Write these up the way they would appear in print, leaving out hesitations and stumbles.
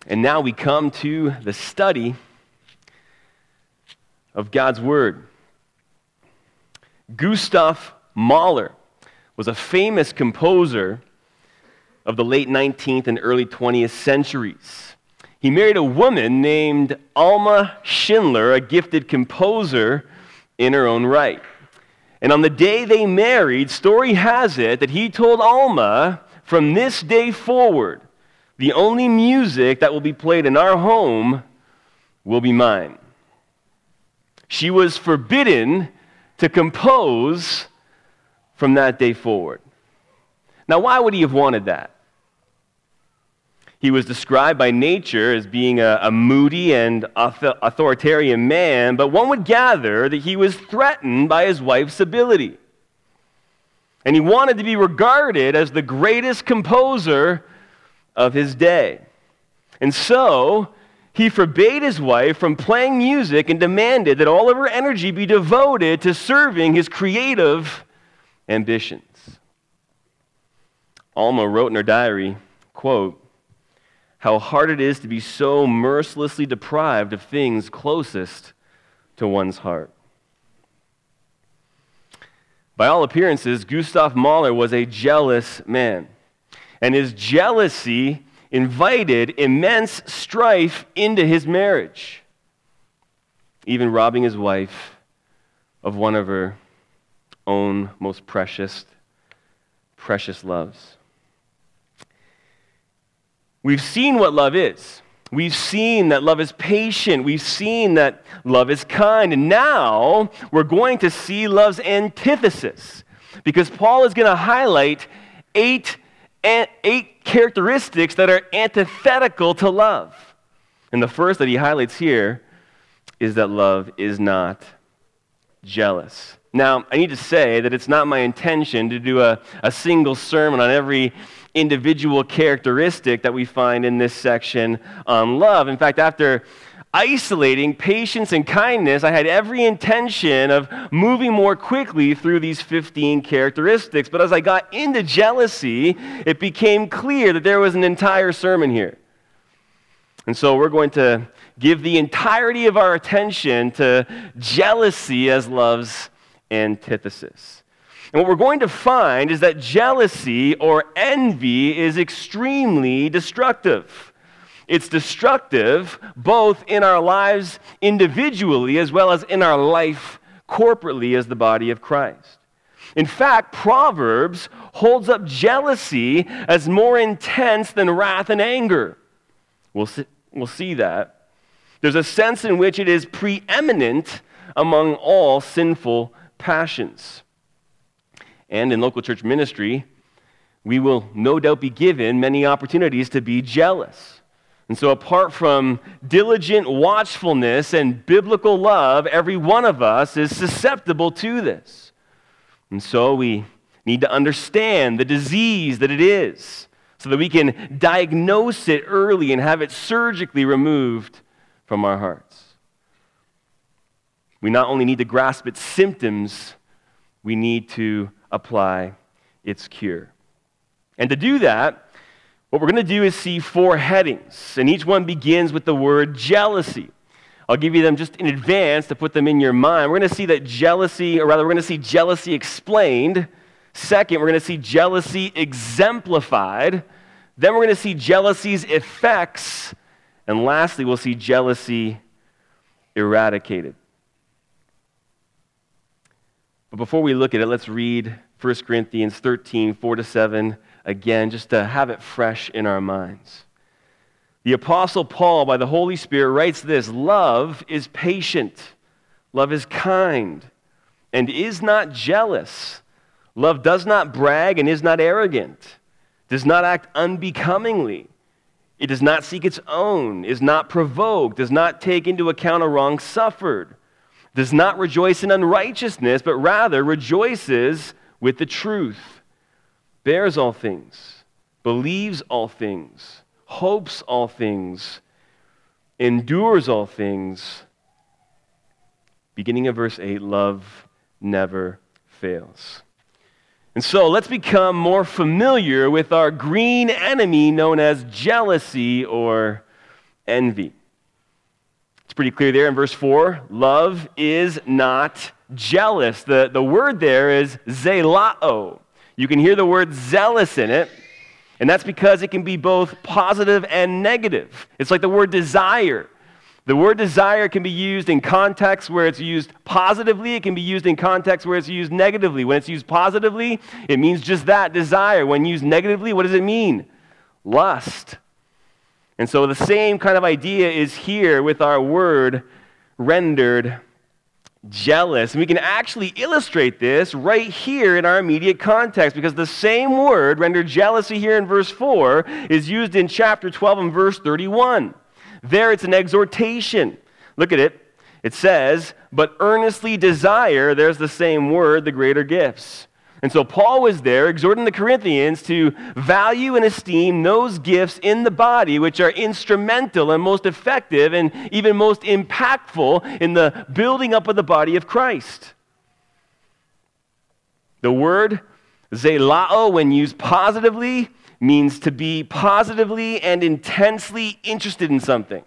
And now we come to the study of God's Word. Gustav Mahler was a famous composer of the late 19th and early 20th centuries. He married a woman named Alma Schindler, a gifted composer in her own right. And on the day they married, story has it that he told Alma, from this day forward, the only music that will be played in our home will be mine. She was forbidden to compose from that day forward. Now, why would he have wanted that? He was described by nature as being a moody and authoritarian man, but one would gather that he was threatened by his wife's ability. And he wanted to be regarded as the greatest composer of his day. And so, he forbade his wife from playing music and demanded that all of her energy be devoted to serving his creative ambitions. Alma wrote in her diary, quote, "How hard it is to be so mercilessly deprived of things closest to one's heart." By all appearances, Gustav Mahler was a jealous man, and his jealousy invited immense strife into his marriage, even robbing his wife of one of her own most precious loves. We've seen what love is. We've seen that love is patient. We've seen that love is kind. And now we're going to see love's antithesis, because Paul is going to highlight eight characteristics that are antithetical to love. And the first that he highlights here is that love is not jealous. Now, I need to say that it's not my intention to do a single sermon on every individual characteristic that we find in this section on love. In fact, after isolating patience and kindness, I had every intention of moving more quickly through these 15 characteristics. But as I got into jealousy, it became clear that there was an entire sermon here. And so we're going to give the entirety of our attention to jealousy as love's antithesis. And what we're going to find is that jealousy or envy is extremely destructive. It's destructive both in our lives individually as well as in our life corporately as the body of Christ. In fact, Proverbs holds up jealousy as more intense than wrath and anger. We'll see that. There's a sense in which it is preeminent among all sinful passions. And in local church ministry, we will no doubt be given many opportunities to be jealous. And so apart from diligent watchfulness and biblical love, every one of us is susceptible to this. And so we need to understand the disease that it is so that we can diagnose it early and have it surgically removed from our hearts. We not only need to grasp its symptoms, we need to apply its cure. And to do that, what we're going to do is see 4 headings, and each one begins with the word jealousy. I'll give you them just in advance to put them in your mind. We're going to see that jealousy, or rather, we're going to see jealousy explained. Second, we're going to see jealousy exemplified. Then we're going to see jealousy's effects. And lastly, we'll see jealousy eradicated. But before we look at it, let's read 1 Corinthians 13, 4-7 again, just to have it fresh in our minds. The Apostle Paul, by the Holy Spirit, writes this: "Love is patient, love is kind, and is not jealous. Love does not brag and is not arrogant, does not act unbecomingly. It does not seek its own, is not provoked, does not take into account a wrong suffered, does not rejoice in unrighteousness, but rather rejoices with the truth, bears all things, believes all things, hopes all things, endures all things." Beginning of verse 8, love never fails. And so let's become more familiar with our green enemy known as jealousy or envy. It's pretty clear there in verse 4. Love is not jealous. The word there is zelao. You can hear the word zealous in it, and that's because it can be both positive and negative. It's like the word desire. The word desire can be used in contexts where it's used positively. It can be used in contexts where it's used negatively. When it's used positively, it means just that, desire. When used negatively, what does it mean? Lust. And so the same kind of idea is here with our word rendered jealous. And we can actually illustrate this right here in our immediate context, because the same word rendered jealousy here in verse 4 is used in chapter 12 and verse 31. There it's an exhortation. Look at it. It says, but earnestly desire, there's the same word, the greater gifts. And so Paul was there exhorting the Corinthians to value and esteem those gifts in the body which are instrumental and most effective and even most impactful in the building up of the body of Christ. The word zelao, when used positively, means to be positively and intensely interested in something.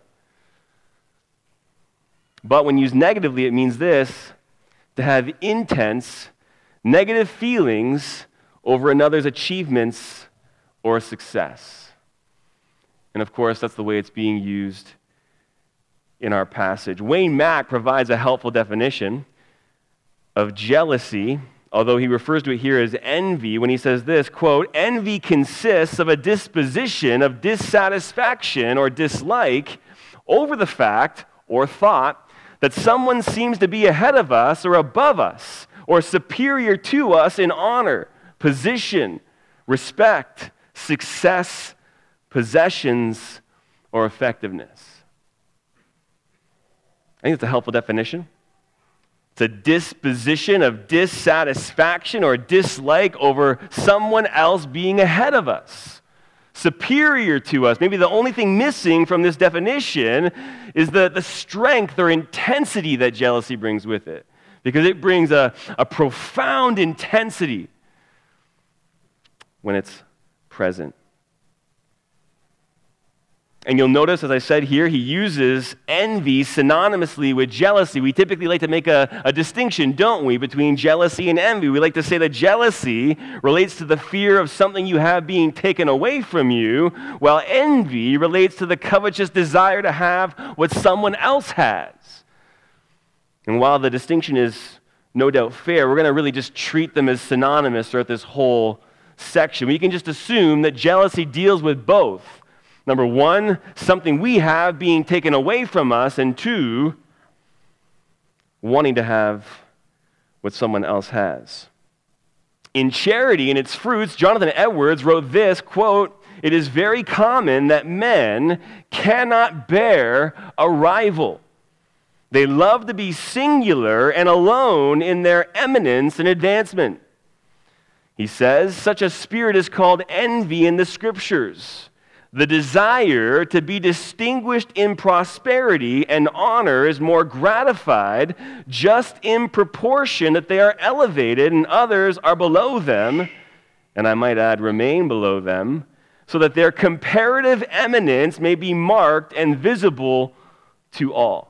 But when used negatively, it means this: to have intense negative feelings over another's achievements or success. And of course, that's the way it's being used in our passage. Wayne Mack provides a helpful definition of jealousy, although he refers to it here as envy, when he says this, quote, envy consists of a disposition of dissatisfaction or dislike over the fact or thought that someone seems to be ahead of us or above us or superior to us in honor, position, respect, success, possessions, or effectiveness. I think it's a helpful definition. It's a disposition of dissatisfaction or dislike over someone else being ahead of us, superior to us. Maybe the only thing missing from this definition is the strength or intensity that jealousy brings with it, because it brings a profound intensity when it's present. And you'll notice, as I said here, he uses envy synonymously with jealousy. We typically like to make a distinction, don't we, between jealousy and envy. We like to say that jealousy relates to the fear of something you have being taken away from you, while envy relates to the covetous desire to have what someone else has. And while the distinction is no doubt fair, we're going to really just treat them as synonymous throughout this whole section. We can just assume that jealousy deals with both. Number one, something we have being taken away from us, and two, wanting to have what someone else has. In Charity and Its Fruits, Jonathan Edwards wrote this, quote, it is very common that men cannot bear a rival. They love to be singular and alone in their eminence and advancement. He says, such a spirit is called envy in the Scriptures. The desire to be distinguished in prosperity and honor is more gratified just in proportion that they are elevated and others are below them, and I might add, remain below them, so that their comparative eminence may be marked and visible to all.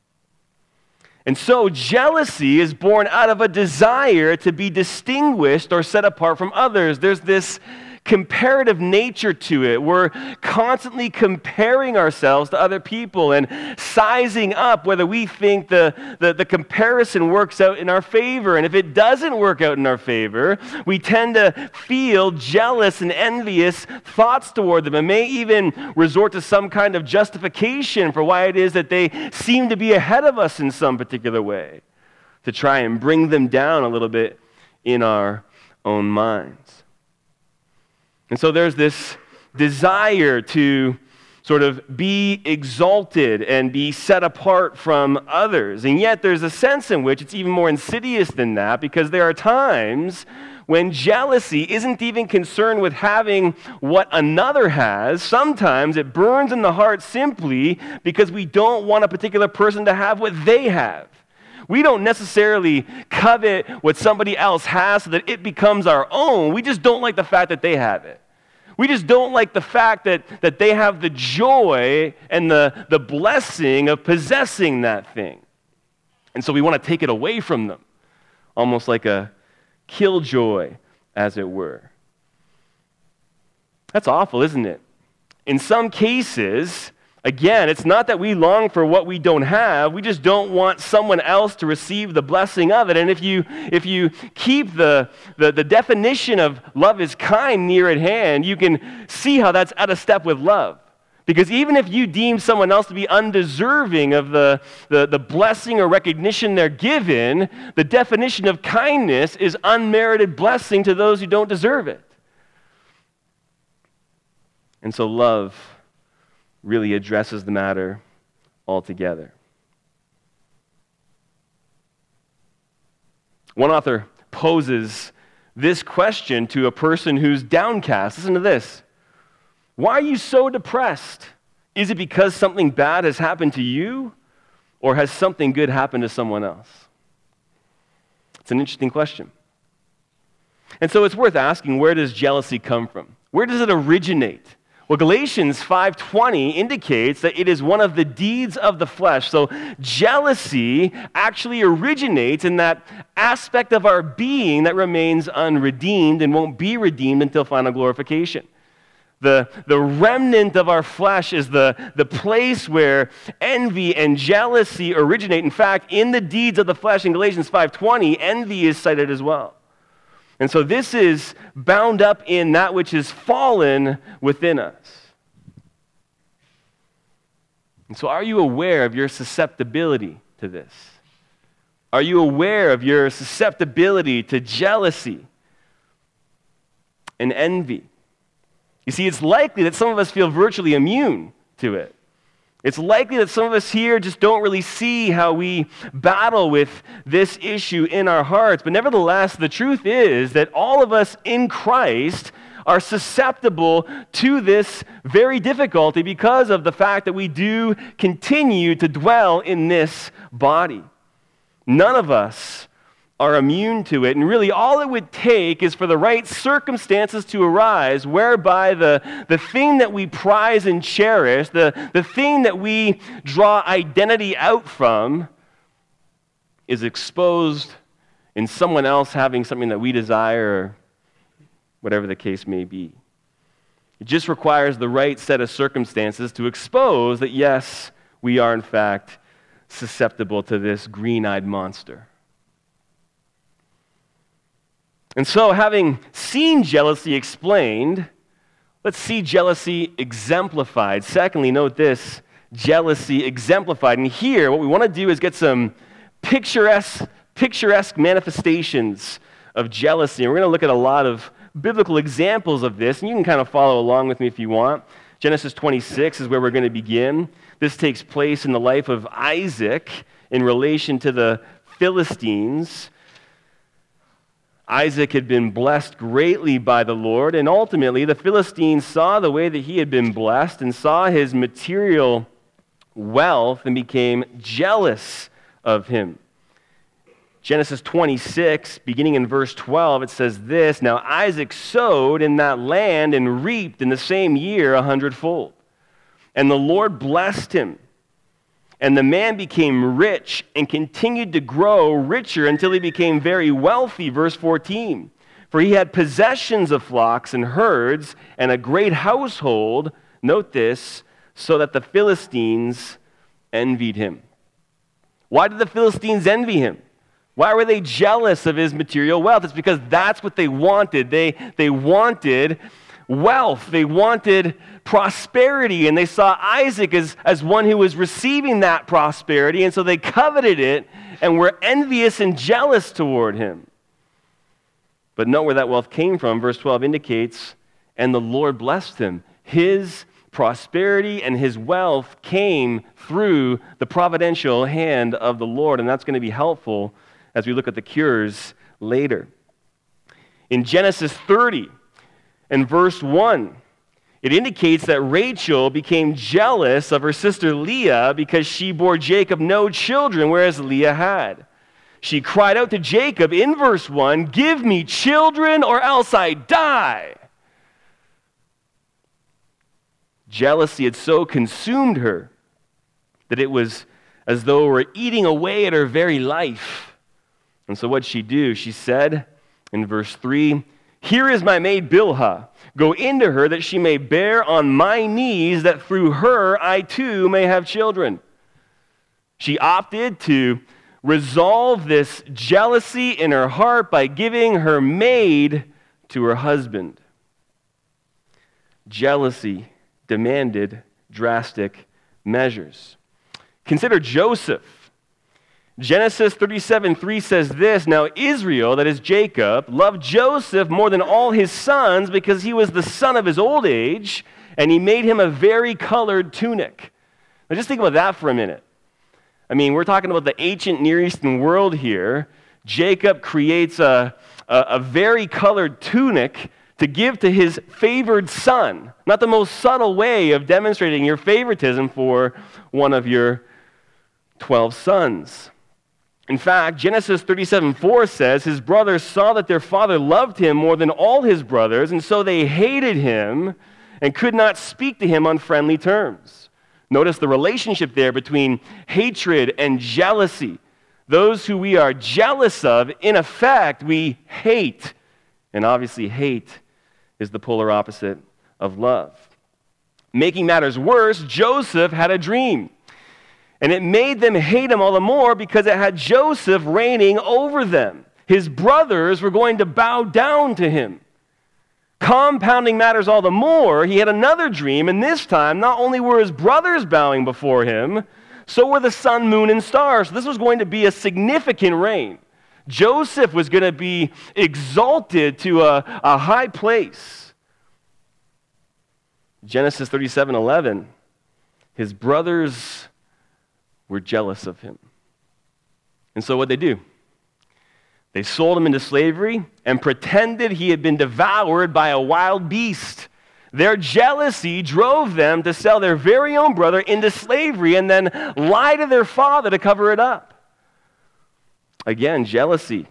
And so jealousy is born out of a desire to be distinguished or set apart from others. There's this comparative nature to it. We're constantly comparing ourselves to other people and sizing up whether we think the comparison works out in our favor. And if it doesn't work out in our favor, we tend to feel jealous and envious thoughts toward them, and may even resort to some kind of justification for why it is that they seem to be ahead of us in some particular way, to try and bring them down a little bit in our own minds. And so there's this desire to sort of be exalted and be set apart from others. And yet there's a sense in which it's even more insidious than that, because there are times when jealousy isn't even concerned with having what another has. Sometimes it burns in the heart simply because we don't want a particular person to have what they have. We don't necessarily covet what somebody else has so that it becomes our own. We just don't like the fact that they have it. We just don't like the fact that they have the joy and the blessing of possessing that thing. And so we want to take it away from them, almost like a killjoy, as it were. That's awful, isn't it? In some cases, again, it's not that we long for what we don't have. We just don't want someone else to receive the blessing of it. And if you keep the definition of love is kind near at hand, you can see how that's out of step with love. Because even if you deem someone else to be undeserving of the blessing or recognition they're given, the definition of kindness is unmerited blessing to those who don't deserve it. And so love really addresses the matter altogether. One author poses this question to a person who's downcast. Listen to this. Why are you so depressed? Is it because something bad has happened to you, or has something good happened to someone else? It's an interesting question. And so it's worth asking, where does jealousy come from? Where does it originate? Well, Galatians 5:20 indicates that it is one of the deeds of the flesh. So jealousy actually originates in that aspect of our being that remains unredeemed and won't be redeemed until final glorification. The remnant of our flesh is the place where envy and jealousy originate. In fact, in the deeds of the flesh in Galatians 5:20, envy is cited as well. And so this is bound up in that which is fallen within us. And so are you aware of your susceptibility to this? Are you aware of your susceptibility to jealousy and envy? You see, it's likely that some of us feel virtually immune to it. It's likely that some of us here just don't really see how we battle with this issue in our hearts. But nevertheless, the truth is that all of us in Christ are susceptible to this very difficulty because of the fact that we do continue to dwell in this body. None of us are immune to it. And really all it would take is for the right circumstances to arise whereby the thing that we prize and cherish, the thing that we draw identity out from is exposed in someone else having something that we desire, or whatever the case may be. It just requires the right set of circumstances to expose that, yes, we are in fact susceptible to this green-eyed monster. And so, having seen jealousy explained, let's see jealousy exemplified. Secondly, note this, jealousy exemplified. And here, what we want to do is get some picturesque manifestations of jealousy. And we're going to look at a lot of biblical examples of this, and you can kind of follow along with me if you want. Genesis 26 is where we're going to begin. This takes place in the life of Isaac in relation to the Philistines. Isaac had been blessed greatly by the Lord, and ultimately the Philistines saw the way that he had been blessed and saw his material wealth and became jealous of him. Genesis 26, beginning in verse 12, it says this, "Now Isaac sowed in that land and reaped in the same year 100-fold. And the Lord blessed him. And the man became rich and continued to grow richer until he became very wealthy." Verse 14. "For he had possessions of flocks and herds and a great household," note this, "so that the Philistines envied him." Why did the Philistines envy him? Why were they jealous of his material wealth? It's because that's what they wanted. They wanted wealth. They wanted prosperity, and they saw Isaac as one who was receiving that prosperity, and so they coveted it and were envious and jealous toward him. But note where that wealth came from. Verse 12 indicates, "And the Lord blessed him." His prosperity and his wealth came through the providential hand of the Lord, and that's going to be helpful as we look at the cures later. In Genesis 30 and verse 1, it indicates that Rachel became jealous of her sister Leah because she bore Jacob no children, whereas Leah had. She cried out to Jacob in verse 1, "Give me children or else I die." Jealousy had so consumed her that it was as though it were eating away at her very life. And so what'd she do? She said in verse 3, "Here is my maid Bilhah. Go into her that she may bear on my knees, that through her I too may have children." She opted to resolve this jealousy in her heart by giving her maid to her husband. Jealousy demanded drastic measures. Consider Joseph. Genesis 37:3 says this, "Now Israel," that is Jacob, "loved Joseph more than all his sons because he was the son of his old age, and he made him a vari-colored tunic." Now just think about that for a minute. I mean, we're talking about the ancient Near Eastern world here. Jacob creates a vari-colored tunic to give to his favored son. Not the most subtle way of demonstrating your favoritism for one of your 12 sons. In fact, Genesis 37:4 says, "His brothers saw that their father loved him more than all his brothers, and so they hated him and could not speak to him on friendly terms." Notice the relationship there between hatred and jealousy. Those who we are jealous of, in effect, we hate. And obviously, hate is the polar opposite of love. Making matters worse, Joseph had a dream. And it made them hate him all the more because it had Joseph reigning over them. His brothers were going to bow down to him. Compounding matters all the more, he had another dream, and this time, not only were his brothers bowing before him, so were the sun, moon, and stars. So this was going to be a significant reign. Joseph was going to be exalted to a high place. Genesis 37:11, his brothers were jealous of him. And so what'd they do? They sold him into slavery and pretended he had been devoured by a wild beast. Their jealousy drove them to sell their very own brother into slavery and then lie to their father to cover it up. Again, jealousy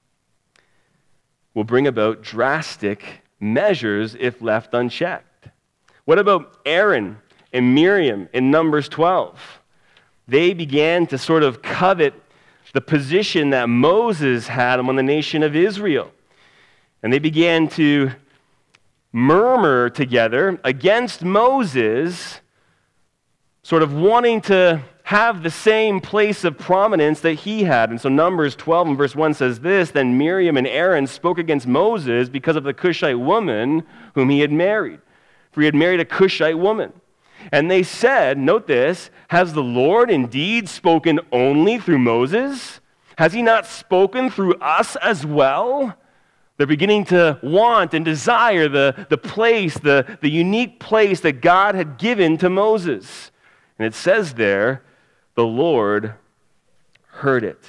will bring about drastic measures if left unchecked. What about Aaron and Miriam in Numbers 12? They began to sort of covet the position that Moses had among the nation of Israel. And they began to murmur together against Moses, sort of wanting to have the same place of prominence that he had. And so Numbers 12 and verse 1 says this, "Then Miriam and Aaron spoke against Moses because of the Cushite woman whom he had married. For he had married a Cushite woman. And they said," note this, "Has the Lord indeed spoken only through Moses? Has he not spoken through us as well?" They're beginning to want and desire the place, the unique place that God had given to Moses. And it says there, the Lord heard it.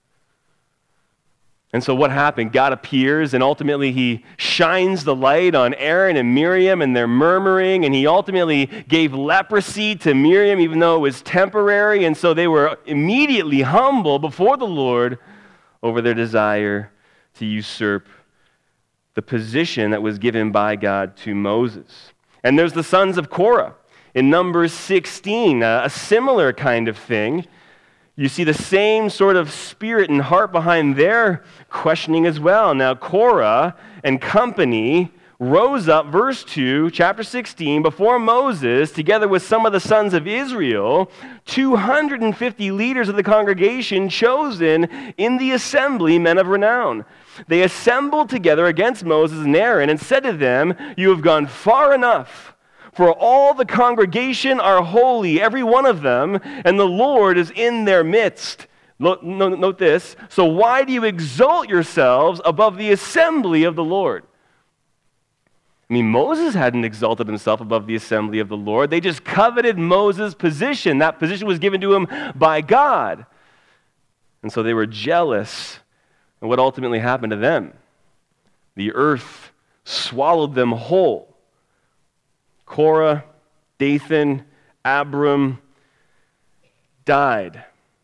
And so what happened? God appears, and ultimately he shines the light on Aaron and Miriam, and they're murmuring, and he ultimately gave leprosy to Miriam, even though it was temporary, and so they were immediately humble before the Lord over their desire to usurp the position that was given by God to Moses. And there's the sons of Korah in Numbers 16, a similar kind of thing. You see the same sort of spirit and heart behind their questioning as well. Now, Korah and company rose up, verse 2, chapter 16, before Moses, together with some of the sons of Israel, 250 leaders of the congregation chosen in the assembly, men of renown. They assembled together against Moses and Aaron and said to them, "You have gone far enough. For all the congregation are holy, every one of them, and the Lord is in their midst." Note this. "So why do you exalt yourselves above the assembly of the Lord?" I mean, Moses hadn't exalted himself above the assembly of the Lord. They just coveted Moses' position. That position was given to him by God. And so they were jealous. And what ultimately happened to them? The earth swallowed them whole. Korah, Dathan, Abiram died,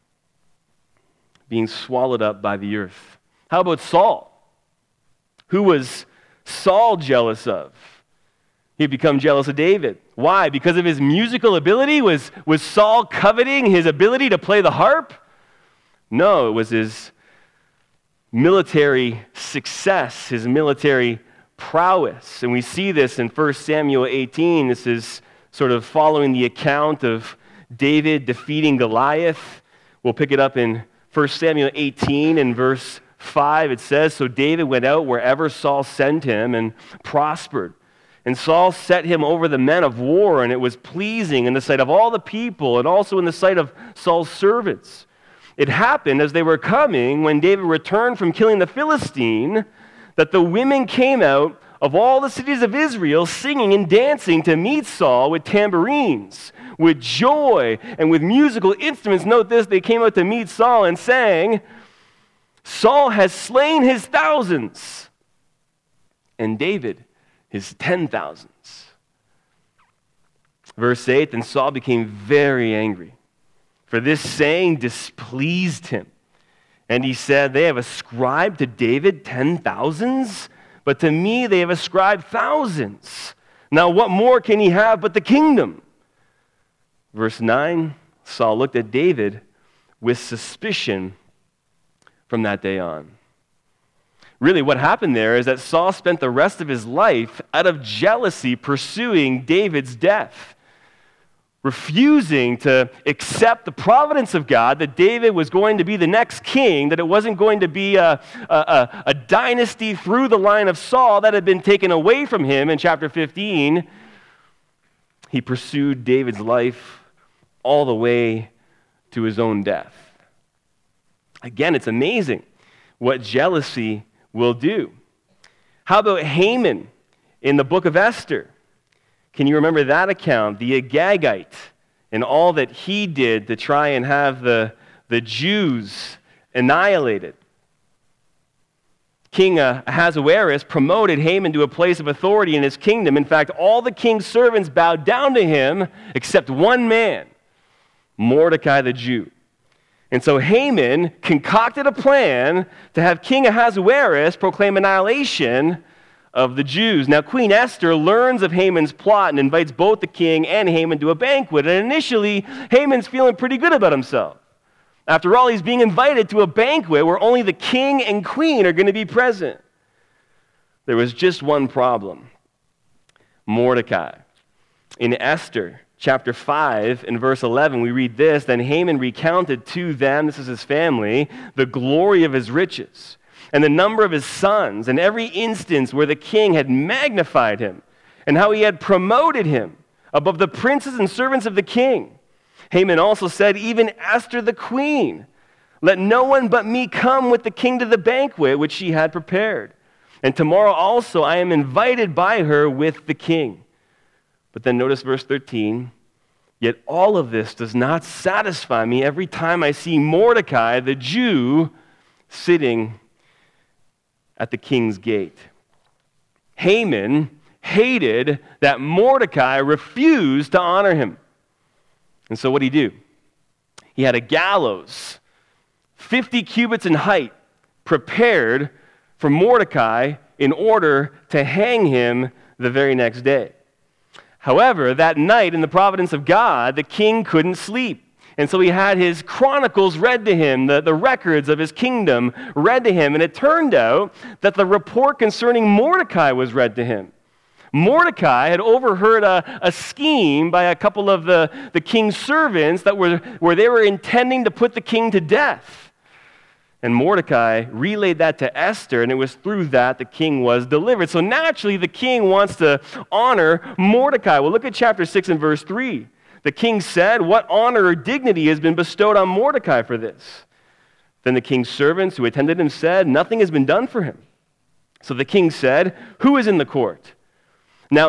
being swallowed up by the earth. How about Saul? Who was Saul jealous of? He had become jealous of David. Why? Because of his musical ability? Was Saul coveting his ability to play the harp? No, it was his military success, his military prowess. And we see this in 1 Samuel 18. This is sort of following the account of David defeating Goliath. We'll pick it up in 1 Samuel 18 and verse 5. It says, "So David went out wherever Saul sent him and prospered. And Saul set him over the men of war, and it was pleasing in the sight of all the people and also in the sight of Saul's servants. It happened as they were coming, when David returned from killing the Philistine, that the women came out of all the cities of Israel singing and dancing to meet Saul with tambourines, with joy, and with musical instruments." Note this, they came out to meet Saul and sang, "Saul has slain his thousands, and David his 10,000s." Verse 8, "Then Saul became very angry, for this saying displeased him. And he said, 'They have ascribed to David 10,000s, but to me they have ascribed thousands. Now what more can he have but the kingdom?' Verse 9, "Saul looked at David with suspicion from that day on." Really, what happened there is that Saul spent the rest of his life out of jealousy pursuing David's death, refusing to accept the providence of God, that David was going to be the next king, that it wasn't going to be a dynasty through the line of Saul that had been taken away from him in chapter 15. He pursued David's life all the way to his own death. Again, it's amazing what jealousy will do. How about Haman in the book of Esther? Can you remember that account? The Agagite and all that he did to try and have the Jews annihilated. King Ahasuerus promoted Haman to a place of authority in his kingdom. In fact, all the king's servants bowed down to him except one man, Mordecai the Jew. And so Haman concocted a plan to have King Ahasuerus proclaim annihilation of the Jews. Now, Queen Esther learns of Haman's plot and invites both the king and Haman to a banquet. And initially, Haman's feeling pretty good about himself. After all, he's being invited to a banquet where only the king and queen are going to be present. There was just one problem: Mordecai. In Esther chapter 5, in verse 11, we read this: "Then Haman recounted to them," this is his family, "the glory of his riches, and the number of his sons, and every instance where the king had magnified him, and how he had promoted him above the princes and servants of the king. Haman also said, 'Even Esther the queen, let no one but me come with the king to the banquet which she had prepared. And tomorrow also I am invited by her with the king.'" But then notice verse 13, "Yet all of this does not satisfy me every time I see Mordecai, the Jew, sitting at the king's gate." Haman hated that Mordecai refused to honor him. And so what did he do? He had a gallows 50 cubits in height prepared for Mordecai in order to hang him the very next day. However, that night, in the providence of God, the king couldn't sleep. And so he had his chronicles read to him, the records of his kingdom read to him. And it turned out that the report concerning Mordecai was read to him. Mordecai had overheard a scheme by a couple of the king's servants where they were intending to put the king to death. And Mordecai relayed that to Esther, and it was through that the king was delivered. So naturally, the king wants to honor Mordecai. Well, look at chapter 6 and verse 3. The king said, "What honor or dignity has been bestowed on Mordecai for this?" Then the king's servants who attended him said, "Nothing has been done for him." So the king said, "Who is in the court?" Now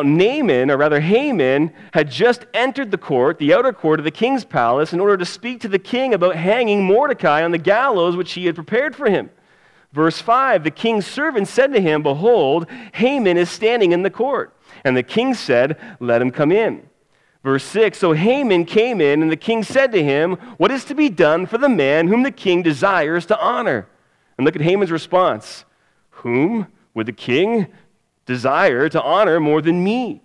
Haman, had just entered the court, the outer court of the king's palace, in order to speak to the king about hanging Mordecai on the gallows which he had prepared for him. Verse 5, the king's servant said to him, "Behold, Haman is standing in the court." And the king said, "Let him come in." Verse 6, so Haman came in, and the king said to him, "What is to be done for the man whom the king desires to honor?" And look at Haman's response. "Whom would the king desire to honor more than me?"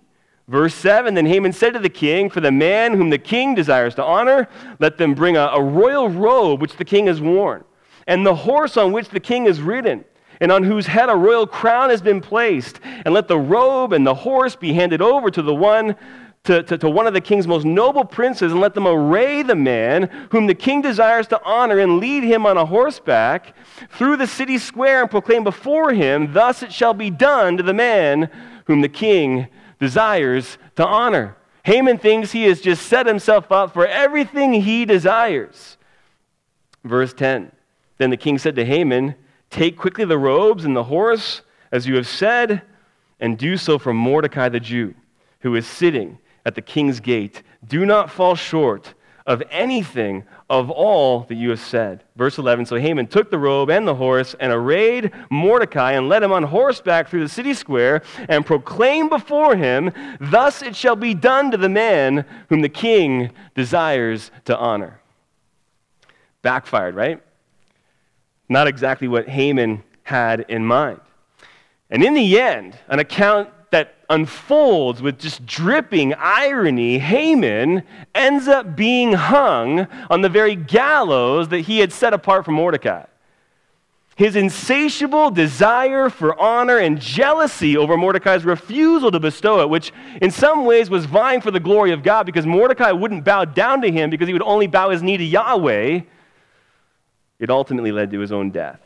Verse 7, then Haman said to the king, for the man whom the king desires to honor, let them bring a royal robe which the king has worn, and the horse on which the king is ridden, and on whose head a royal crown has been placed, and let the robe and the horse be handed over to one of the king's most noble princes, and let them array the man whom the king desires to honor, and lead him on a horseback through the city square, and proclaim before him, thus it shall be done to the man whom the king desires to honor. Haman thinks he has just set himself up for everything he desires. Verse 10, then the king said to Haman, take quickly the robes and the horse, as you have said, and do so for Mordecai the Jew, who is sitting at the king's gate. Do not fall short of anything of all that you have said. Verse 11, so Haman took the robe and the horse and arrayed Mordecai and led him on horseback through the city square and proclaimed before him, thus it shall be done to the man whom the king desires to honor. Backfired, right? Not exactly what Haman had in mind. And in the end, an account that unfolds with just dripping irony, Haman ends up being hung on the very gallows that he had set apart for Mordecai. His insatiable desire for honor and jealousy over Mordecai's refusal to bestow it, which in some ways was vying for the glory of God, because Mordecai wouldn't bow down to him because he would only bow his knee to Yahweh, it ultimately led to his own death.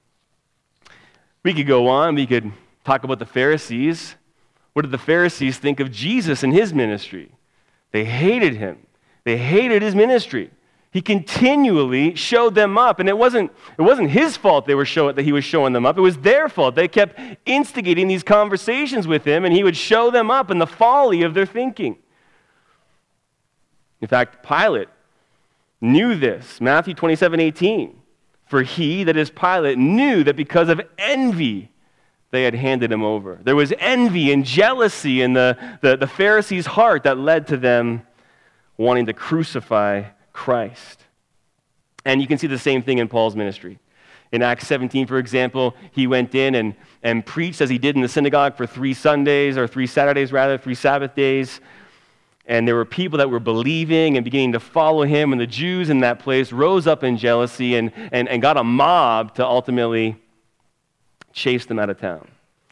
We could go on, we could talk about the Pharisees. What did the Pharisees think of Jesus and his ministry? They hated him. They hated his ministry. He continually showed them up, and it wasn't his fault that he was showing them up. It was their fault. They kept instigating these conversations with him, and he would show them up in the folly of their thinking. In fact, Pilate knew this. Matthew 27:18. For he, that is Pilate, knew that because of envy they had handed him over. There was envy and jealousy in the Pharisees' heart that led to them wanting to crucify Christ. And you can see the same thing in Paul's ministry. In Acts 17, for example, he went in and preached as he did in the synagogue for 3 Sabbath days. And there were people that were believing and beginning to follow him, and the Jews in that place rose up in jealousy and got a mob to ultimately chase them out of town.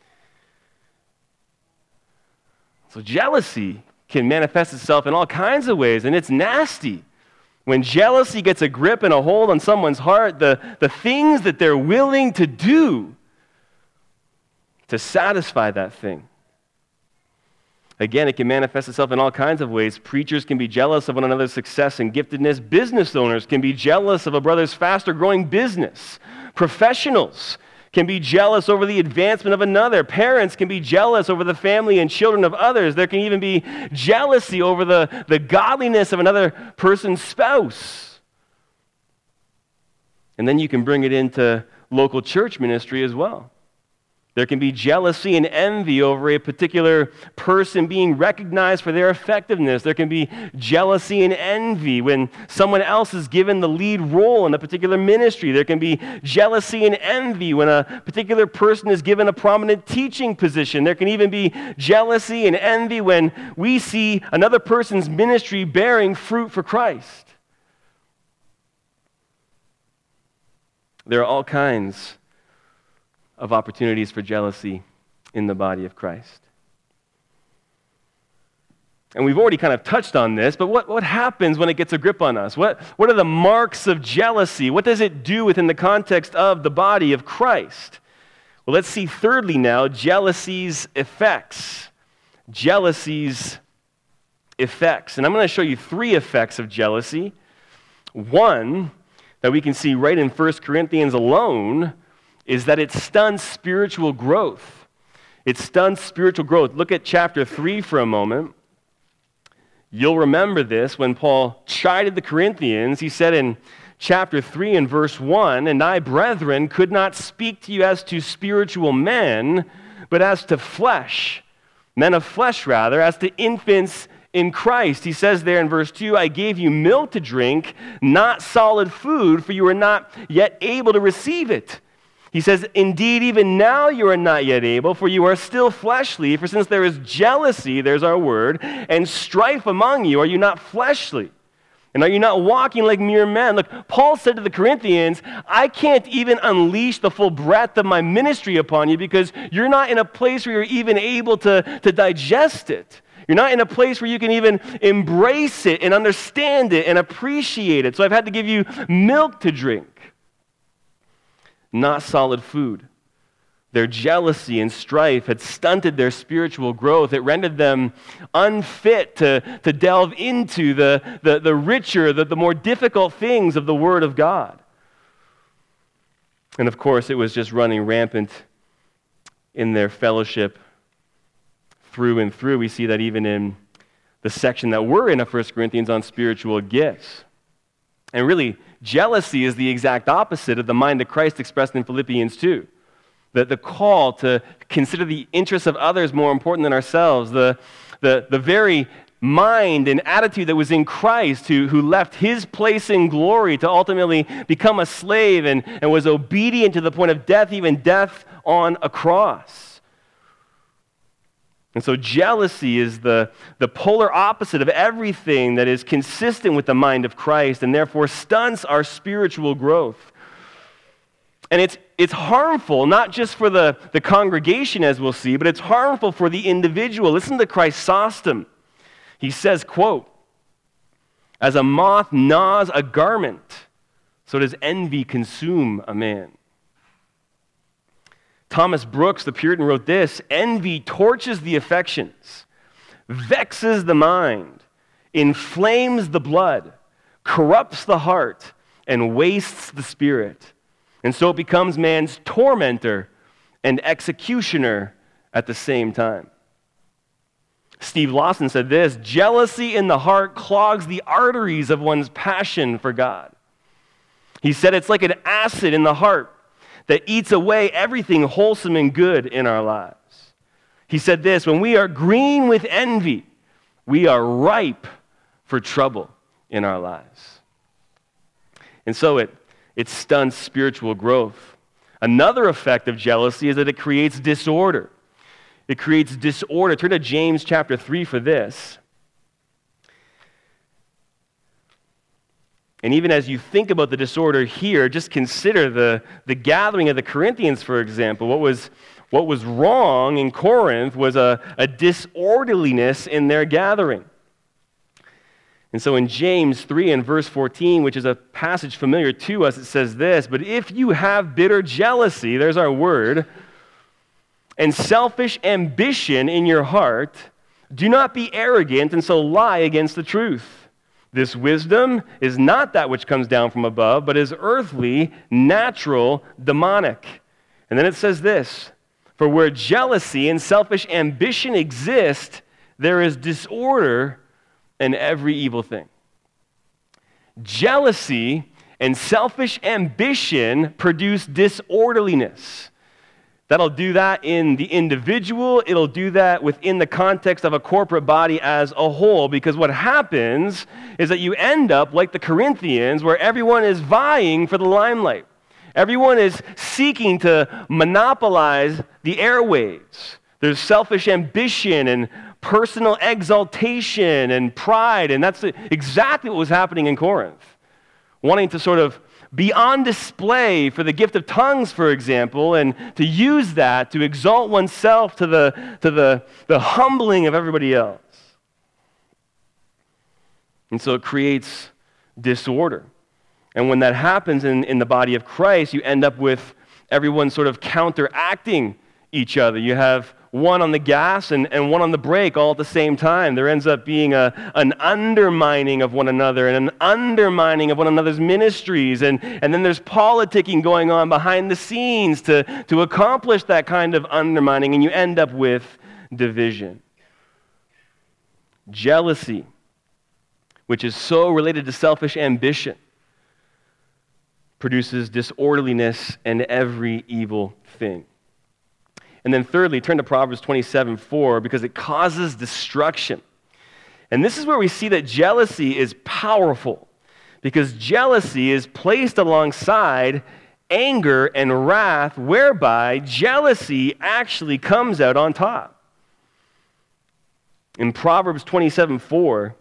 So jealousy can manifest itself in all kinds of ways, and it's nasty. When jealousy gets a grip and a hold on someone's heart, the things that they're willing to do to satisfy that thing. Again, it can manifest itself in all kinds of ways. Preachers can be jealous of one another's success and giftedness. Business owners can be jealous of a brother's faster growing business. Professionals can be jealous over the advancement of another. Parents can be jealous over the family and children of others. There can even be jealousy over the godliness of another person's spouse. And then you can bring it into local church ministry as well. There can be jealousy and envy over a particular person being recognized for their effectiveness. There can be jealousy and envy when someone else is given the lead role in a particular ministry. There can be jealousy and envy when a particular person is given a prominent teaching position. There can even be jealousy and envy when we see another person's ministry bearing fruit for Christ. There are all kinds of opportunities for jealousy in the body of Christ. And we've already kind of touched on this, but what happens when it gets a grip on us? What are the marks of jealousy? What does it do within the context of the body of Christ? Well, let's see thirdly now, jealousy's effects. Jealousy's effects. And I'm going to show you 3 effects of jealousy. One that we can see right in 1 Corinthians alone is that it stuns spiritual growth. It stuns spiritual growth. Look at chapter 3 for a moment. You'll remember this when Paul chided the Corinthians. He said in chapter 3 and verse 1, "And I, brethren, could not speak to you as to spiritual men, but as to flesh, men of flesh rather, as to infants in Christ." He says there in verse 2, "I gave you milk to drink, not solid food, for you were not yet able to receive it. He says, indeed, even now you are not yet able, for you are still fleshly. For since there is jealousy, there's our word, and strife among you, are you not fleshly? And are you not walking like mere men? Look, Paul said to the Corinthians, I can't even unleash the full breadth of my ministry upon you because you're not in a place where you're even able to digest it. You're not in a place where you can even embrace it and understand it and appreciate it. So I've had to give you milk to drink, not solid food. Their jealousy and strife had stunted their spiritual growth. It rendered them unfit to delve into the richer, the more difficult things of the Word of God. And of course, it was just running rampant in their fellowship through and through. We see that even in the section that we're in of 1 Corinthians on spiritual gifts. And really, jealousy is the exact opposite of the mind of Christ expressed in Philippians 2. The call to consider the interests of others more important than ourselves. The very mind and attitude that was in Christ who left his place in glory to ultimately become a slave and was obedient to the point of death, even death on a cross. And so jealousy is the polar opposite of everything that is consistent with the mind of Christ and therefore stunts our spiritual growth. And it's harmful, not just for the congregation, as we'll see, but it's harmful for the individual. Listen to Chrysostom. He says, quote, as a moth gnaws a garment, so does envy consume a man. Thomas Brooks, the Puritan, wrote this, envy torches the affections, vexes the mind, inflames the blood, corrupts the heart, and wastes the spirit. And so it becomes man's tormentor and executioner at the same time. Steve Lawson said this, jealousy in the heart clogs the arteries of one's passion for God. He said it's like an acid in the heart that eats away everything wholesome and good in our lives. He said this, when we are green with envy, we are ripe for trouble in our lives. And so it stunts spiritual growth. Another effect of jealousy is that it creates disorder. It creates disorder. Turn to James chapter 3 for this. And even as you think about the disorder here, just consider the gathering of the Corinthians, for example. What was wrong in Corinth was a disorderliness in their gathering. And so in James 3 and verse 14, which is a passage familiar to us, it says this, but if you have bitter jealousy, there's our word, and selfish ambition in your heart, do not be arrogant and so lie against the truth. This wisdom is not that which comes down from above, but is earthly, natural, demonic. And then it says this, for where jealousy and selfish ambition exist, there is disorder and every evil thing. Jealousy and selfish ambition produce disorderliness. That'll do that in the individual. It'll do that within the context of a corporate body as a whole, because what happens is that you end up like the Corinthians, where everyone is vying for the limelight. Everyone is seeking to monopolize the airwaves. There's selfish ambition and personal exaltation and pride, and that's exactly what was happening in Corinth. Wanting to sort of be on display for the gift of tongues, for example, and to use that to exalt oneself to the humbling of everybody else. And so it creates disorder. And when that happens in the body of Christ, you end up with everyone sort of counteracting each other. You have one on the gas and one on the brake all at the same time. There ends up being an undermining of one another and an undermining of one another's ministries. And then there's politicking going on behind the scenes to accomplish that kind of undermining, and you end up with division. Jealousy, which is so related to selfish ambition, produces disorderliness and every evil thing. And then thirdly, turn to Proverbs 27:4, because it causes destruction. And this is where we see that jealousy is powerful, because jealousy is placed alongside anger and wrath, whereby jealousy actually comes out on top. In Proverbs 27:4,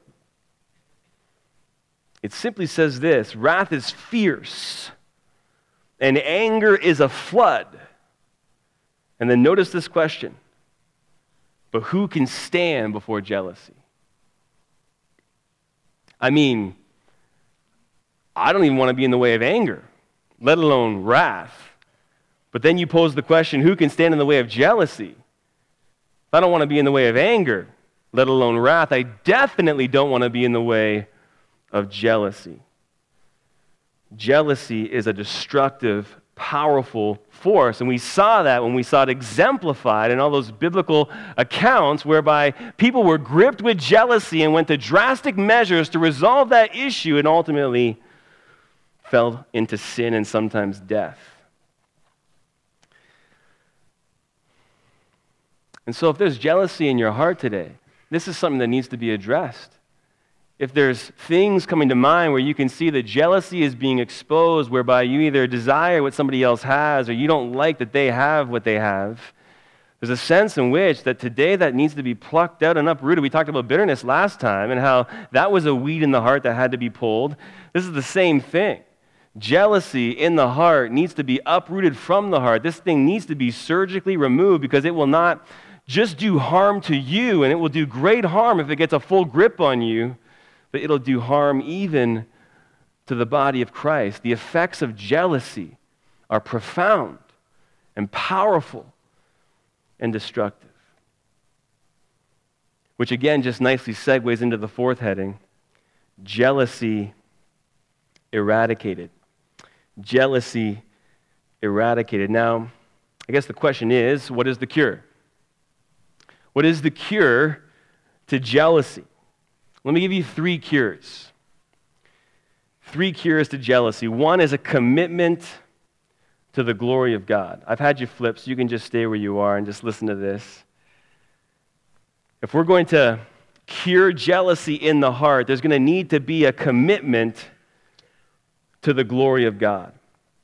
it simply says this: wrath is fierce, and anger is a flood. And then notice this question: but who can stand before jealousy? I mean, I don't even want to be in the way of anger, let alone wrath. But then you pose the question, who can stand in the way of jealousy? If I don't want to be in the way of anger, let alone wrath, I definitely don't want to be in the way of jealousy. Jealousy is a destructive, powerful force, and we saw that when we saw it exemplified in all those biblical accounts whereby people were gripped with jealousy and went to drastic measures to resolve that issue and ultimately fell into sin and sometimes death. And so if there's jealousy in your heart today, this is something that needs to be addressed. If there's things coming to mind where you can see that jealousy is being exposed, whereby you either desire what somebody else has or you don't like that they have what they have, there's a sense in which that today that needs to be plucked out and uprooted. We talked about bitterness last time and how that was a weed in the heart that had to be pulled. This is the same thing. Jealousy in the heart needs to be uprooted from the heart. This thing needs to be surgically removed because it will not just do harm to you, and it will do great harm if it gets a full grip on you, but it'll do harm even to the body of Christ. The effects of jealousy are profound and powerful and destructive. Which again just nicely segues into the fourth heading: jealousy eradicated. Jealousy eradicated. Now, I guess the question is, what is the cure? What is the cure to jealousy? Let me give you 3 cures. 3 cures to jealousy. One is a commitment to the glory of God. I've had you flip, so you can just stay where you are and just listen to this. If we're going to cure jealousy in the heart, there's going to need to be a commitment to the glory of God.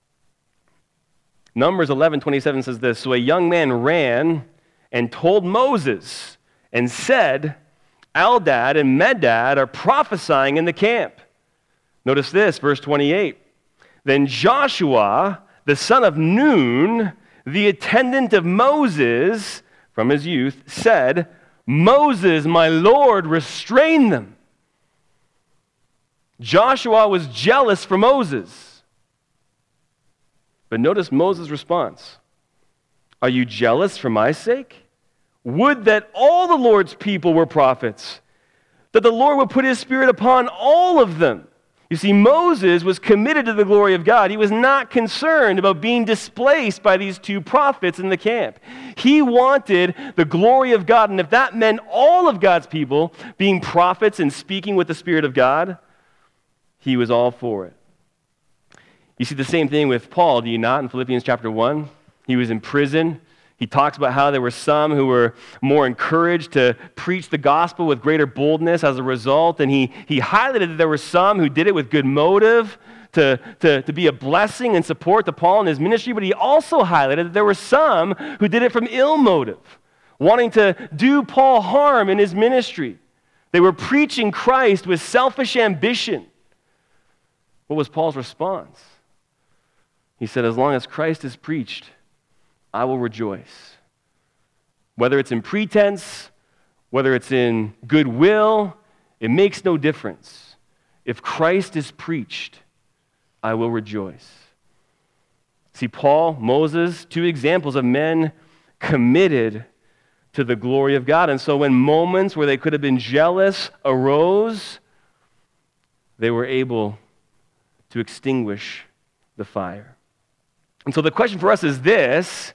Numbers 11:27 says this: so a young man ran and told Moses and said, Eldad and Medad are prophesying in the camp. Notice this, verse 28. Then Joshua, the son of Nun, the attendant of Moses from his youth, said, Moses, my Lord, restrain them. Joshua was jealous for Moses. But notice Moses' response. Are you jealous for my sake? Would that all the Lord's people were prophets, that the Lord would put his Spirit upon all of them. You see, Moses was committed to the glory of God. He was not concerned about being displaced by these 2 prophets in the camp. He wanted the glory of God, and if that meant all of God's people being prophets and speaking with the Spirit of God, he was all for it. You see the same thing with Paul, do you not, in Philippians chapter 1? He was in prison. He talks about how there were some who were more encouraged to preach the gospel with greater boldness as a result, and he highlighted that there were some who did it with good motive to be a blessing and support to Paul in his ministry, but he also highlighted that there were some who did it from ill motive, wanting to do Paul harm in his ministry. They were preaching Christ with selfish ambition. What was Paul's response? He said, as long as Christ is preached, I will rejoice. Whether it's in pretense, whether it's in goodwill, it makes no difference. If Christ is preached, I will rejoice. See, Paul, Moses, 2 examples of men committed to the glory of God. And so when moments where they could have been jealous arose, they were able to extinguish the fire. And so the question for us is this: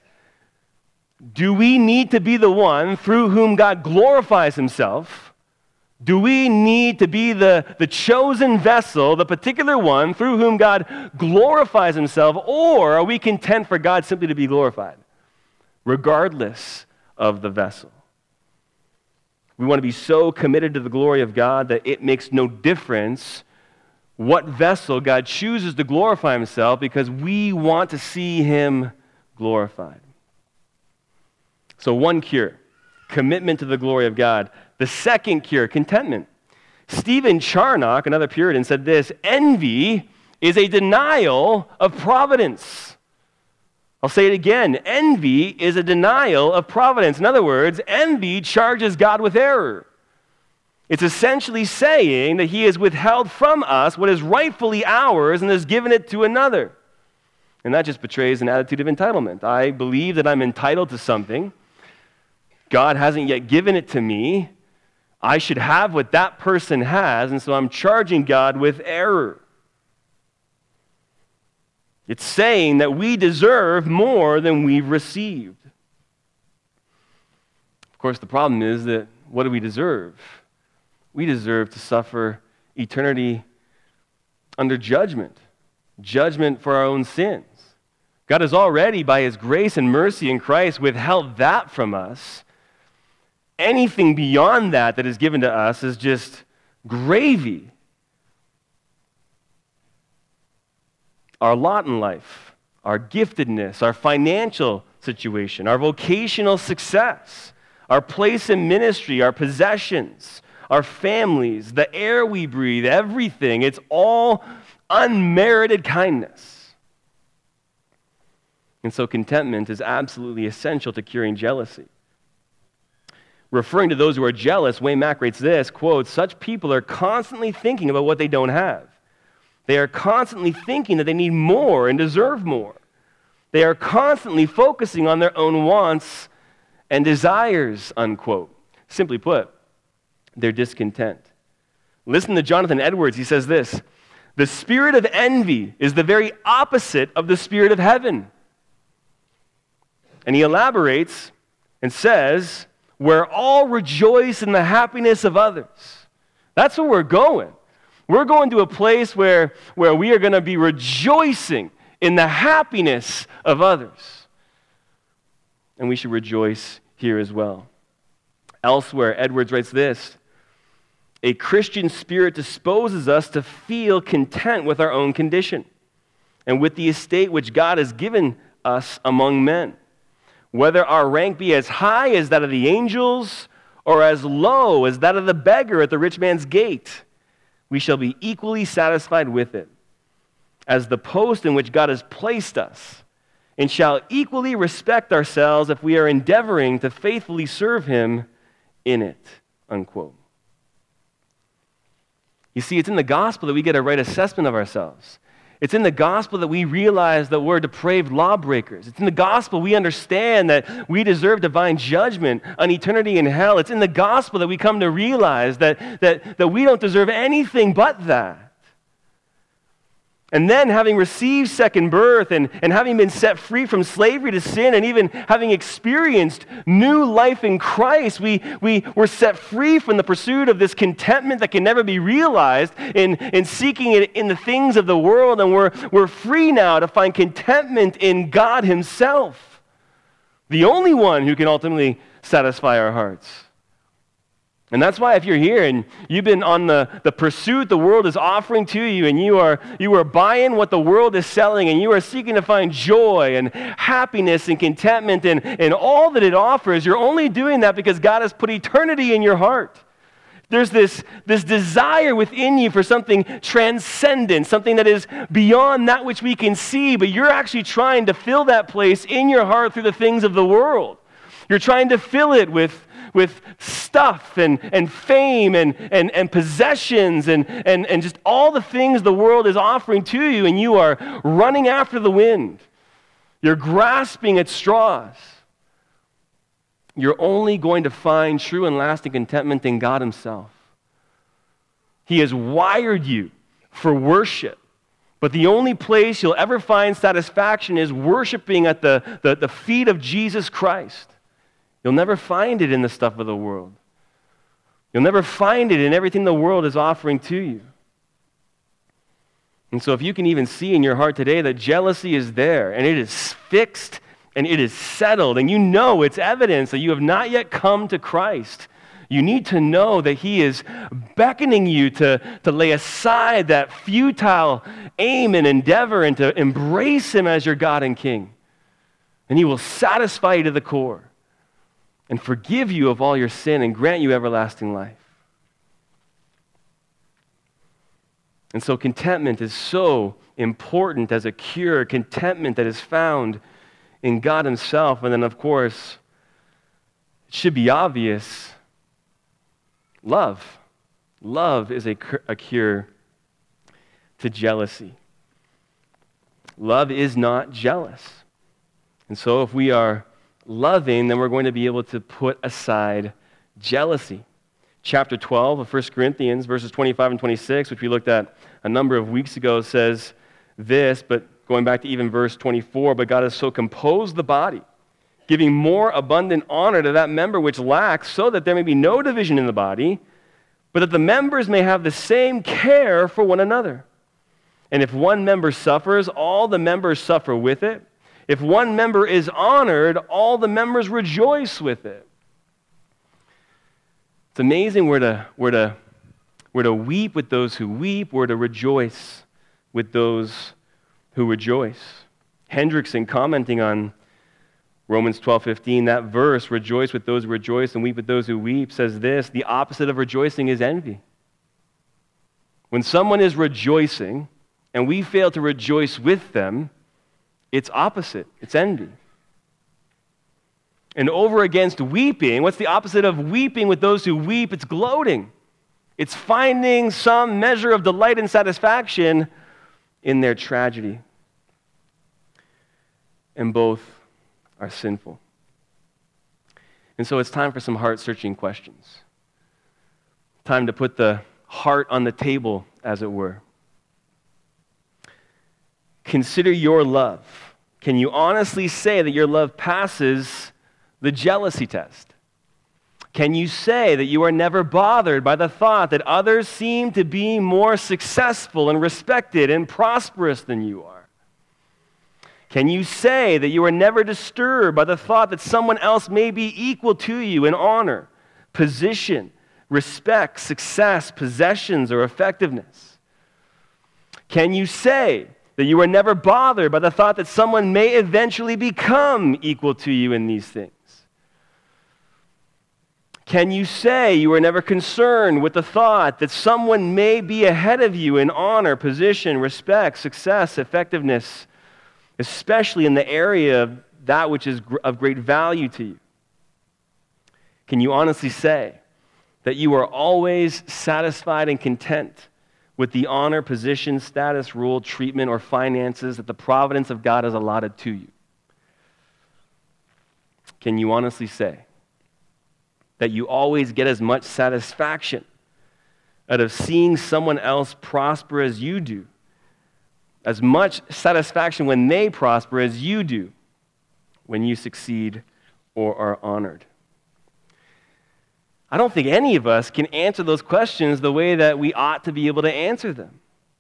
do we need to be the one through whom God glorifies himself? Do we need to be the chosen vessel, the particular one through whom God glorifies himself, or are we content for God simply to be glorified, regardless of the vessel? We want to be so committed to the glory of God that it makes no difference what vessel God chooses to glorify himself because we want to see him glorified. So one cure, commitment to the glory of God. The second cure, contentment. Stephen Charnock, another Puritan, said this: envy is a denial of providence. I'll say it again. Envy is a denial of providence. In other words, envy charges God with error. It's essentially saying that he has withheld from us what is rightfully ours and has given it to another. And that just betrays an attitude of entitlement. I believe that I'm entitled to something. God hasn't yet given it to me. I should have what that person has, and so I'm charging God with error. It's saying that we deserve more than we've received. Of course, the problem is that what do we deserve? We deserve to suffer eternity under judgment for our own sins. God has already, by his grace and mercy in Christ, withheld that from us. Anything beyond that is given to us is just gravy. Our lot in life, our giftedness, our financial situation, our vocational success, our place in ministry, our possessions, our families, the air we breathe, everything, it's all unmerited kindness. And so contentment is absolutely essential to curing jealousy. Referring to those who are jealous, Wayne Mack writes this, quote, such people are constantly thinking about what they don't have. They are constantly thinking that they need more and deserve more. They are constantly focusing on their own wants and desires, unquote. Simply put, they're discontent. Listen to Jonathan Edwards. He says this: the spirit of envy is the very opposite of the spirit of heaven. And he elaborates and says, where all rejoice in the happiness of others. That's where we're going. We're going to a place where we are going to be rejoicing in the happiness of others. And we should rejoice here as well. Elsewhere, Edwards writes this: a Christian spirit disposes us to feel content with our own condition and with the estate which God has given us among men. Whether our rank be as high as that of the angels or as low as that of the beggar at the rich man's gate, we shall be equally satisfied with it, as the post in which God has placed us, and shall equally respect ourselves if we are endeavoring to faithfully serve him in it, unquote. You see, it's in the gospel that we get a right assessment of ourselves. It's in the gospel that we realize that we're depraved lawbreakers. It's in the gospel we understand that we deserve divine judgment on eternity in hell. It's in the gospel that we come to realize that we don't deserve anything but that. And then, having received second birth and having been set free from slavery to sin and even having experienced new life in Christ, we were set free from the pursuit of this contentment that can never be realized in seeking it in the things of the world. And we're free now to find contentment in God himself, the only one who can ultimately satisfy our hearts. And that's why if you're here and you've been on the pursuit the world is offering to you, and you are buying what the world is selling, and you are seeking to find joy and happiness and contentment and all that it offers, you're only doing that because God has put eternity in your heart. There's this desire within you for something transcendent, something that is beyond that which we can see, but you're actually trying to fill that place in your heart through the things of the world. You're trying to fill it with stuff and fame and possessions and just all the things the world is offering to you, and you are running after the wind. You're grasping at straws. You're only going to find true and lasting contentment in God himself. He has wired you for worship, but the only place you'll ever find satisfaction is worshiping at the feet of Jesus Christ. You'll never find it in the stuff of the world. You'll never find it in everything the world is offering to you. And so if you can even see in your heart today that jealousy is there, and it is fixed, and it is settled, and you know it's evidence that you have not yet come to Christ, You need to know that he is beckoning you to lay aside that futile aim and endeavor and to embrace him as your God and King. And he will satisfy you to the core and forgive you of all your sin and grant you everlasting life. And so contentment is so important as a cure, contentment that is found in God himself. And then, of course, it should be obvious, love. Love is a cure to jealousy. Love is not jealous. And so if we are loving, then we're going to be able to put aside jealousy. Chapter 12 of 1 Corinthians, verses 25 and 26, which we looked at a number of weeks ago, says this, but going back to even verse 24, but God has so composed the body, giving more abundant honor to that member which lacks, so that there may be no division in the body, but that the members may have the same care for one another. And if one member suffers, all the members suffer with it. If one member is honored, all the members rejoice with it. It's amazing we're to weep with those who weep. We're to rejoice with those who rejoice. Hendrickson, commenting on Romans 12:15, that verse, rejoice with those who rejoice and weep with those who weep, says this: the opposite of rejoicing is envy. When someone is rejoicing and we fail to rejoice with them, it's opposite. It's envy. And over against weeping, what's the opposite of weeping with those who weep? It's gloating. It's finding some measure of delight and satisfaction in their tragedy. And both are sinful. And so it's time for some heart-searching questions. Time to put the heart on the table, as it were. Consider your love. Can you honestly say that your love passes the jealousy test? Can you say that you are never bothered by the thought that others seem to be more successful and respected and prosperous than you are? Can you say that you are never disturbed by the thought that someone else may be equal to you in honor, position, respect, success, possessions, or effectiveness? Can you say that you are never bothered by the thought that someone may eventually become equal to you in these things? Can you say you are never concerned with the thought that someone may be ahead of you in honor, position, respect, success, effectiveness, especially in the area of that which is of great value to you? Can you honestly say that you are always satisfied and content with the honor, position, status, rule, treatment, or finances that the providence of God has allotted to you? Can you honestly say that you always get as much satisfaction out of seeing someone else prosper as you do, as much satisfaction when they prosper as you do when you succeed or are honored? I don't think any of us can answer those questions the way that we ought to be able to answer them.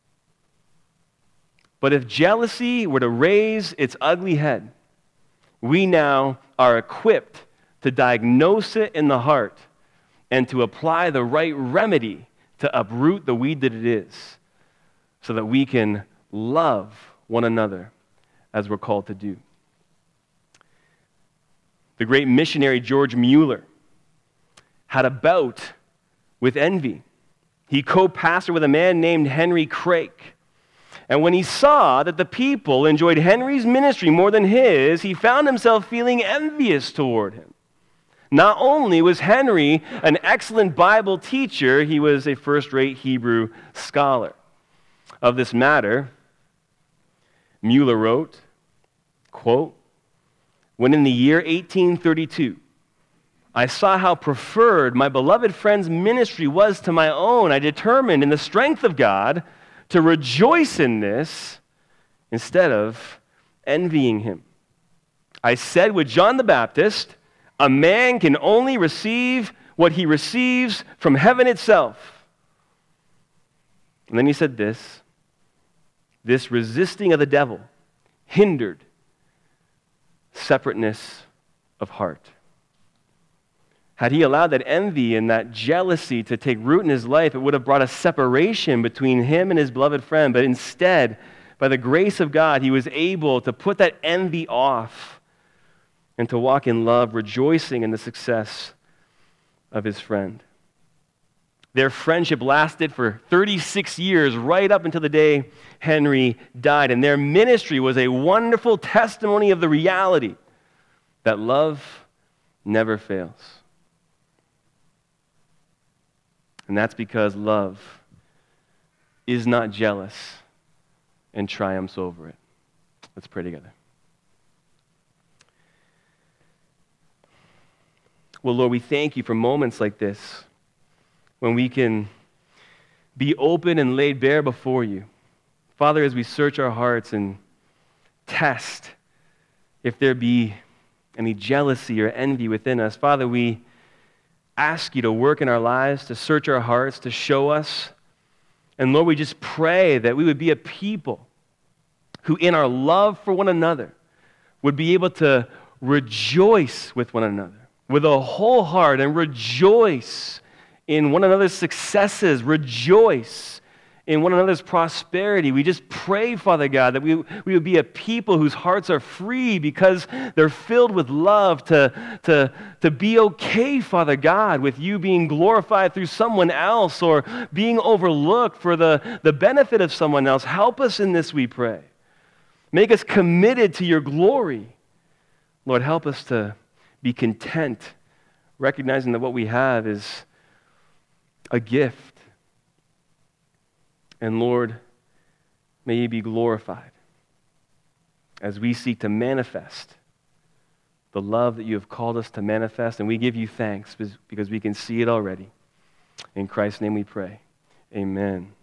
But if jealousy were to raise its ugly head, we now are equipped to diagnose it in the heart and to apply the right remedy to uproot the weed that it is, so that we can love one another as we're called to do. The great missionary George Mueller had a bout with envy. He co-pastored with a man named Henry Craik. And when he saw that the people enjoyed Henry's ministry more than his, he found himself feeling envious toward him. Not only was Henry an excellent Bible teacher, he was a first-rate Hebrew scholar. Of this matter, Mueller wrote, quote, "When in the year 1832, I saw how preferred my beloved friend's ministry was to my own, I determined in the strength of God to rejoice in this instead of envying him. I said with John the Baptist, a man can only receive what he receives from heaven itself." And then he said this resisting of the devil hindered separateness of heart. Had he allowed that envy and that jealousy to take root in his life, it would have brought a separation between him and his beloved friend. But instead, by the grace of God, he was able to put that envy off and to walk in love, rejoicing in the success of his friend. Their friendship lasted for 36 years, right up until the day Henry died. And their ministry was a wonderful testimony of the reality that love never fails. And that's because love is not jealous and triumphs over it. Let's pray together. Well, Lord, we thank you for moments like this when we can be open and laid bare before you. Father, as we search our hearts and test if there be any jealousy or envy within us, Father, we ask you to work in our lives, to search our hearts, to show us. And Lord, we just pray that we would be a people who in our love for one another would be able to rejoice with one another with a whole heart and rejoice in one another's successes, rejoice in one another's prosperity. We just pray, Father God, that we would be a people whose hearts are free because they're filled with love to be okay, Father God, with you being glorified through someone else or being overlooked for the benefit of someone else. Help us in this, we pray. Make us committed to your glory. Lord, help us to be content, recognizing that what we have is a gift. And Lord, may you be glorified as we seek to manifest the love that you have called us to manifest. And we give you thanks because we can see it already. In Christ's name we pray. Amen.